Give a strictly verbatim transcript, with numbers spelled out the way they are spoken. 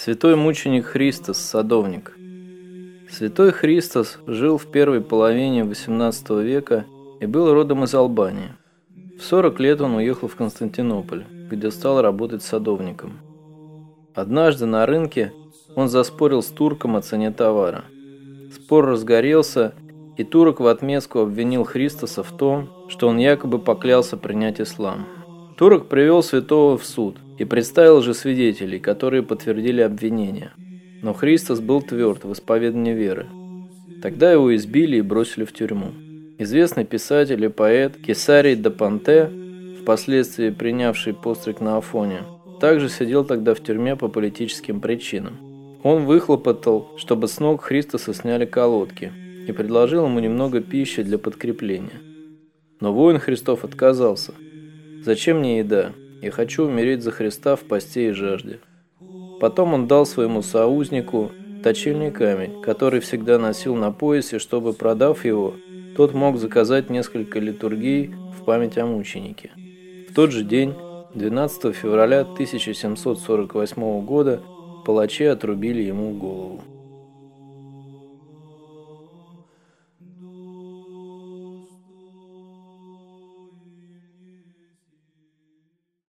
Святой мученик Христос, садовник. Святой Христос жил в первой половине восемнадцатого века и был родом из Албании. В сорок лет он уехал в Константинополь, где стал работать садовником. Однажды на рынке он заспорил с турком о цене товара. Спор разгорелся, и турок в отместку обвинил Христоса в том, что он якобы поклялся принять ислам. Турок привел святого в суд и представил же свидетелей, которые подтвердили обвинение. Но Христос был тверд в исповедании веры. Тогда его избили и бросили в тюрьму. Известный писатель и поэт Кесарий да Понте, впоследствии принявший постриг на Афоне, также сидел тогда в тюрьме по политическим причинам. Он выхлопотал, чтобы с ног Христоса сняли колодки, и предложил ему немного пищи для подкрепления. Но воин Христов отказался. «Зачем мне еда? Я хочу умереть за Христа в посте и жажде». Потом он дал своему соузнику точильный камень, который всегда носил на поясе, чтобы, продав его, тот мог заказать несколько литургий в память о мученике. В тот же день, двенадцатого февраля тысяча семьсот сорок восьмого года, палачи отрубили ему голову.